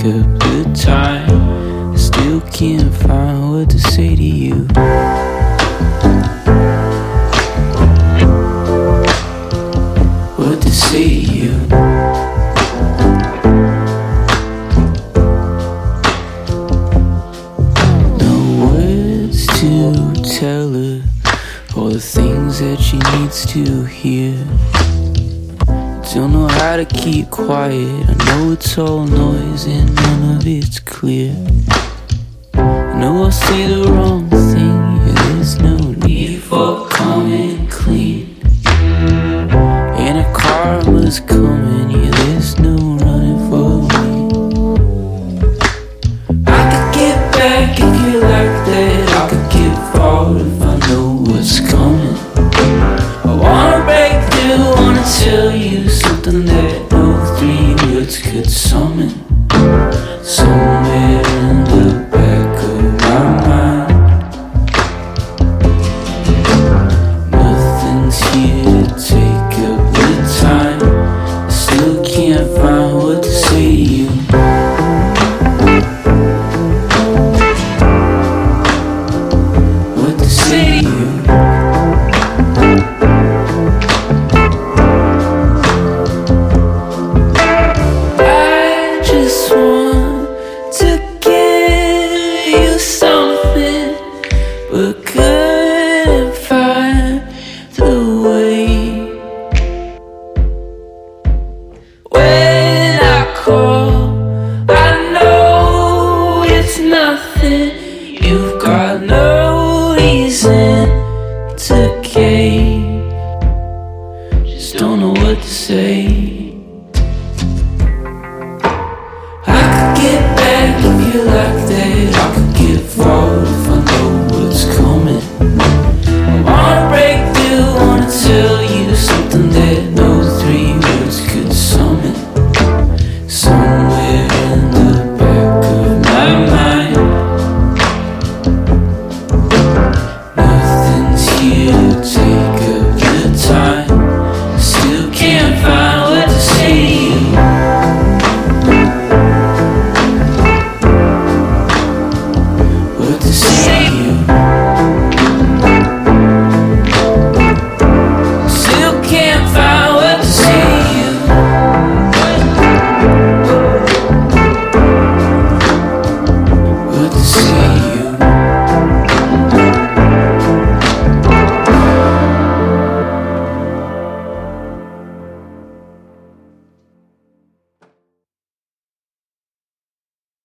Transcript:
up the time. I still can't find what to say to you. What to say to you. No words to tell her all the things that she needs to hear. Don't know how to keep quiet. I know it's all noise and none of it's clear. I know I'll say the wrong thing. Yeah, there's no need for coming clean. And a karma's coming. Yeah, there's no running for me. I could get back if you like that. I could get forward if I know what's coming. I wanna break through, wanna tell you something that no three words could summon. Somewhere in the back of my mind, nothing's here to take up the time. I still can't find what to say to you. What to say to you. I just want